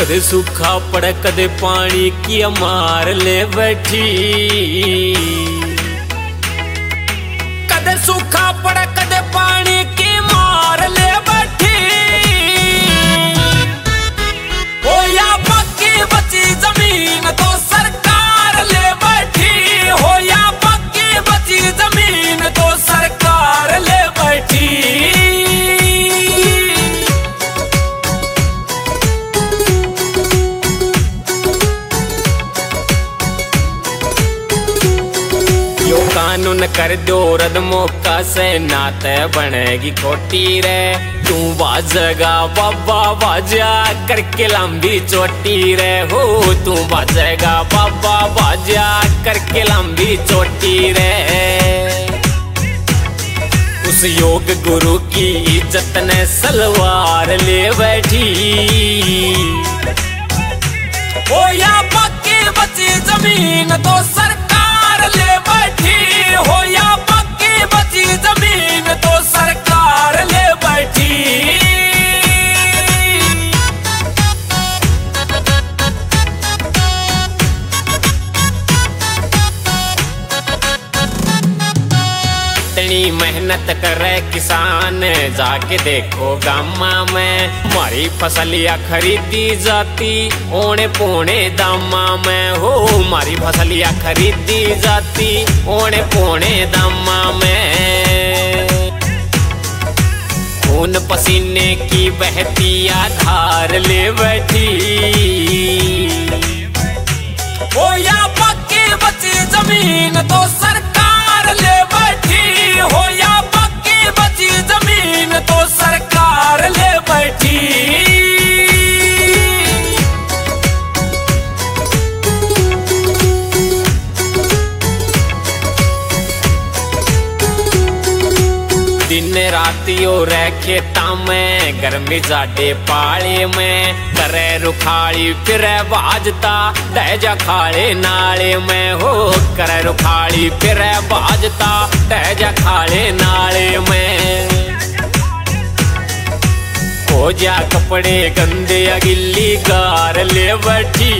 कदे सूखा पड़े कदे पानी की मार ले बैठी, कदे सूखा पड़े कदे पानी की मार ले बैठी। हो या पक्की बची जमीन तो सरकार ले बैठी, हो या पक्की बची जमीन तो सरकार ले बैठी। यो कानून कर दो रद मौका से नाते बनेगी खोटी रे। तू बाजेगा बाबा बाजा करके लंबी चोटी रे। हो तू बाजेगा बाबा बाजा करके लंबी चोटी रे। उस योग गुरु की इज्जत ने सलवार ले बैठी। हो या पक्की बची जमीन तो सरकार ले बैठी, हो या पक्की बची जमीन तो सरकार ले बैठी। इतनी मेहनत करे किसान जाके देखो गामा में। मारी फसलियाँ खरीदी जाती ओने पोने दामा में। हो मारी फसलियाँ खरीदी जाती ओने पोने दामा में। खून पसीने की बहती धार ले बैठी। हो या पक्की बची जमीन तो सरकार ले बैठी, हो या पक्की बची जमीन तो सरकार ले बैठी। दिन रातियों रह खेता में गर्मी जाडे पाले में। करे रुखाड़ी फिर बाजता दहजा खाड़े नाले में। हो करे रुखाड़ी फिर बाजता दहजा खाड़े नाले में। हो जा कपड़े गंदे गिल्ली गार ले बैठी।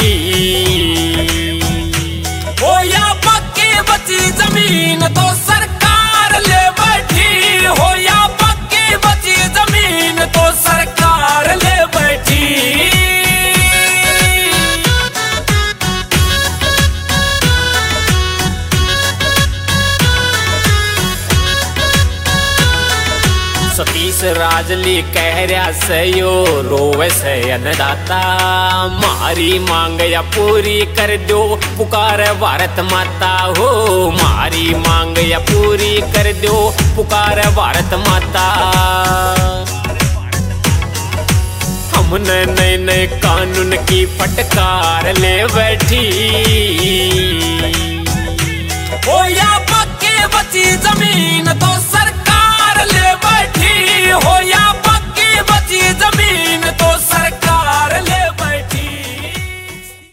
हो या पक्की बची जमीन तो सरकार ले बैठी, हो या पक्की बची जमीन तो सरकार ले बैठी। सतीश राजली कह रहा से यो रोवे से अन्नदाता। मारी मांग या पूरी कर दो पुकार भारत माता। हो मारी मांग या पूरी कर दो पुकार भारत माता। हमने नए नए कानून की फटकार ले बैठी।